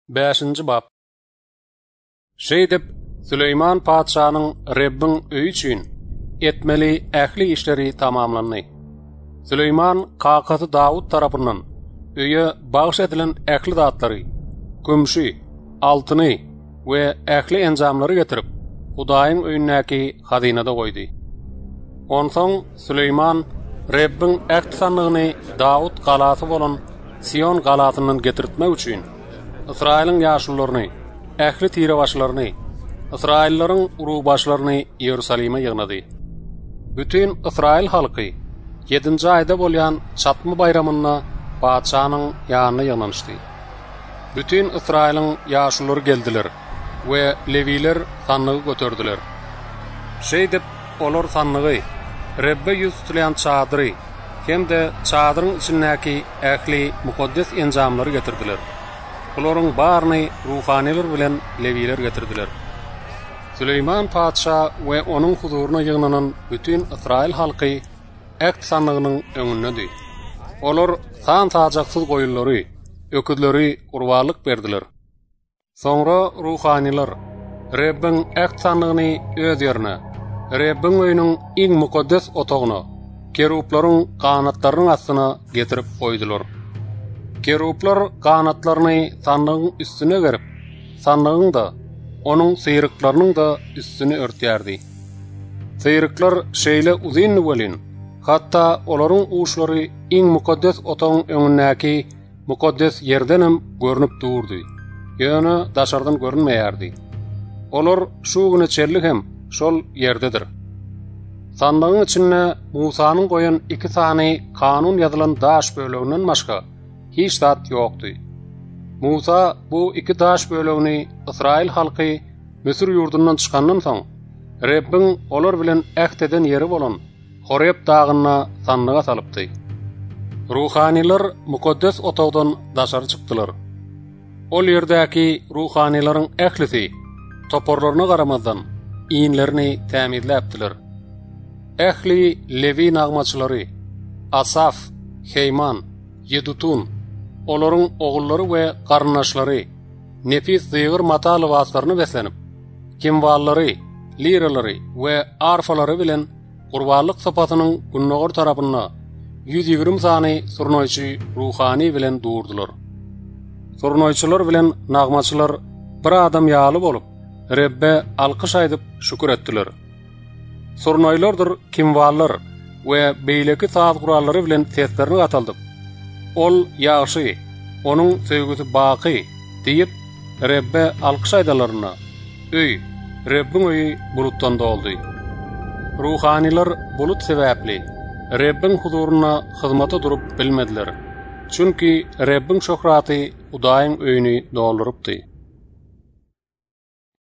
5-nji bab. Şeýdip Süleyman padşanyň Rebbin öýü üçin etmeli ähli işleri tamamlandy. Süleyman kakaty Dawud tarapyndan öýe bagyş edilen ähli zatlary, gümşi, altyny we ähli enzamlary getirip Hudaýyň öýündäki hazinada goýdy. Onsoň Süleyman Rebbin ähli sandygyny Dawud galasy bolan Sion galasyndan getirtmek üçin İsrail'in yaşlılarını, ähli tire başlaryny, İsraillerin uruq başlaryny Ýerusalimä ýygnady. Bütün İsrail halky 7-nji aýda bolýan çatma bayramyna padşanyň ýanyna ýygnaşdy. Bütün İsrail'in yaşlylary geldiler we Lewiler sanlygy göterdiler. Şeýdip olar sanlygy Rebbe ýüz tutulýan çadyry hem-de çadyryň içindäki ähli mukaddes enzamlary getirdiler. Olaryň baryny ruhaniler bilen Lewiler getirdiler. Süleyman padşa we onuň huzuruna ýygnanan bütün İsrail halky äkt sanlygynyň öňünde. Olar san-sajaksyz goýunlary, öküdleri urwalyk berdiler. Soňra ruhaniler Rebbin äkt sanlygyny öz ýerine, Rebbin öýüniň iň mukaddes otagyna, keruplaryň kanatlarynyň astyna getirip goýdular. Keruplar kanatlaryny sandygyň üstüne gerip, sandygyň da, onuň syryklarının da üstüne örtýärdi. Syryklar şeýle uzun bolyn, hatda olaryň uşlary iň mukaddes otagyň öňündäki mukaddes ýerdenem görnüp durdy. Ýöne daşardan görünmeýärdi. Olar şu güne çellik hem şol ýerdedir. Sandygyň içinde Musanyň goýan 2 sany kanun ýazylan daş böleginden başga hiç zat ýokdy. Musa bu 2 daş bölegini İsrail halky Misir ýurdundan çykandan soň Rebbin olar bilen ähd eden ýeri bolan Horeb dagyna sandyga salypdy. Ruhaniler mukaddes otagdan daşary çykdylar. Ol ýerdäki ruhanilaryň ählisi toporlaryna garamazdan iňlerini tämirläpdiler. Ähli Lewi nagmaçylary Asaf, Heyman, Yedutun, olaryň ogullary we garnaşlary nefis zygyr mata libaslaryny beslenip, kimballary, liralary we arfalary bilen gurbanlyk sapatynyň günnogor tarapyna 120 sany surnoýçy ruhani bilen durdular. Surnoýçylar bilen nagmaçylar bir adam ýaly bolup, Rebbe alkyş aýdyp şükür etdiler. Surnoýlardyr kimballar we beýleki saat gurallary bilen seslerini gataldyp, ol ýaşy, onuň söýgüsi baky diýip Rebbe alkyş aýdalaryna, öý, Rebbin öýü bulutdan doldy. Ruhaniler bulut sebäpli Rebbin huzuruna hyzmata durup bilmediler. Çünki Rebbin şöhraty Hudaýyň öýüni doldurypdy.